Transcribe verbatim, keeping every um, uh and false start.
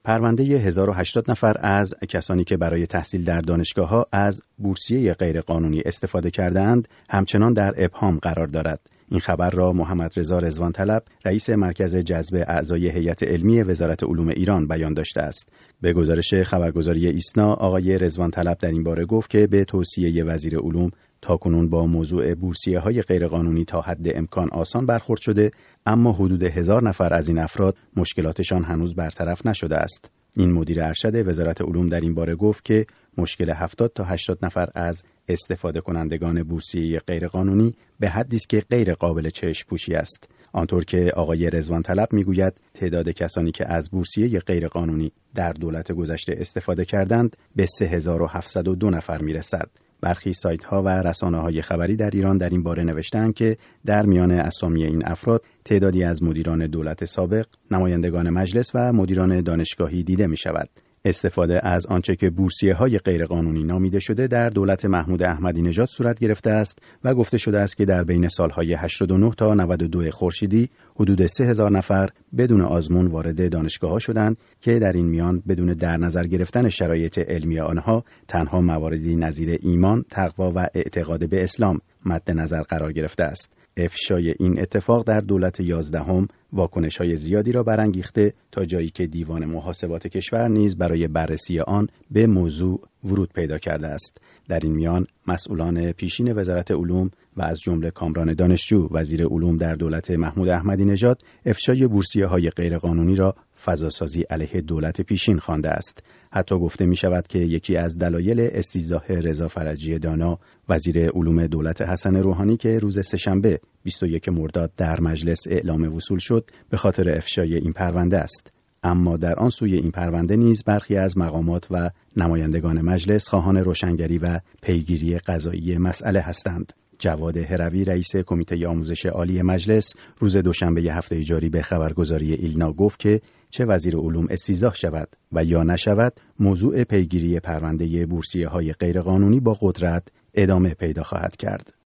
پرونده هزار و هشتاد نفر از کسانی که برای تحصیل در دانشگاه‌ها از بورسیه غیرقانونی استفاده کردند همچنان در ابهام قرار دارد. این خبر را محمد رضا رضوان طلب، رئیس مرکز جذب اعضای هیئت علمی وزارت علوم ایران بیان داشته است. به گزارش خبرگزاری ایسنا، آقای رضوان طلب در این باره گفت که به توصیه وزیر علوم تاکنون با موضوع بورسیه‌های غیرقانونی تا حد امکان آسان برخورد شده، اما حدود هزار نفر از این افراد مشکلاتشان هنوز برطرف نشده است. این مدیر ارشد وزارت علوم در این باره گفت که مشکل هفتاد تا هشتاد نفر از استفاده کنندگان بورسیه غیرقانونی به حدی است که غیر قابل چشم پوشی است. آنطور که آقای رضوان طلب میگوید تعداد کسانی که از بورسیه غیرقانونی در دولت گذشته استفاده کردند به سه هزار و هفتصد و دو نفر میرسد. برخی سایت‌ها و رسانه‌های خبری در ایران در این باره نوشتند که در میان اسامی این افراد تعدادی از مدیران دولت سابق، نمایندگان مجلس و مدیران دانشگاهی دیده می‌شود. استفاده از آنچه که بورسیه‌های غیرقانونی نامیده شده در دولت محمود احمدی نژاد صورت گرفته است و گفته شده است که در بین سال‌های هشتاد و نه تا نود و دو خورشیدی حدود سه هزار نفر بدون آزمون وارد دانشگاه‌ها شدند که در این میان بدون در نظر گرفتن شرایط علمی آنها تنها مواردی نظیر ایمان، تقوا و اعتقاد به اسلام مد نظر قرار گرفته است. افشای این اتفاق در دولت یازدهم واکنش‌های زیادی را برانگیخته تا جایی که دیوان محاسبات کشور نیز برای بررسی آن به موضوع ورود پیدا کرده است. در این میان مسئولان پیشین وزارت علوم و از جمله کامران دانشجو وزیر علوم در دولت محمود احمدی نژاد افشای بورسیه‌های غیرقانونی را فضاسازی علیه دولت پیشین خوانده است. حتی گفته می شود که یکی از دلایل استیضاح رضا فرجی دانا وزیر علوم دولت حسن روحانی که روز سه‌شنبه بیست و یکم مرداد در مجلس اعلام وصول شد به خاطر افشای این پرونده است. اما در آن سوی این پرونده نیز برخی از مقامات و نمایندگان مجلس خواهان روشنگری و پیگیری قضایی مسئله هستند. جواد هروی رئیس کمیته آموزش عالی مجلس روز دوشنبه هفته جاری به خبرگزاری ایلنا گفت که چه وزیر علوم استیضاح شود و یا نشود، موضوع پیگیری پرونده بورسیه‌های غیرقانونی با قدرت ادامه پیدا خواهد کرد.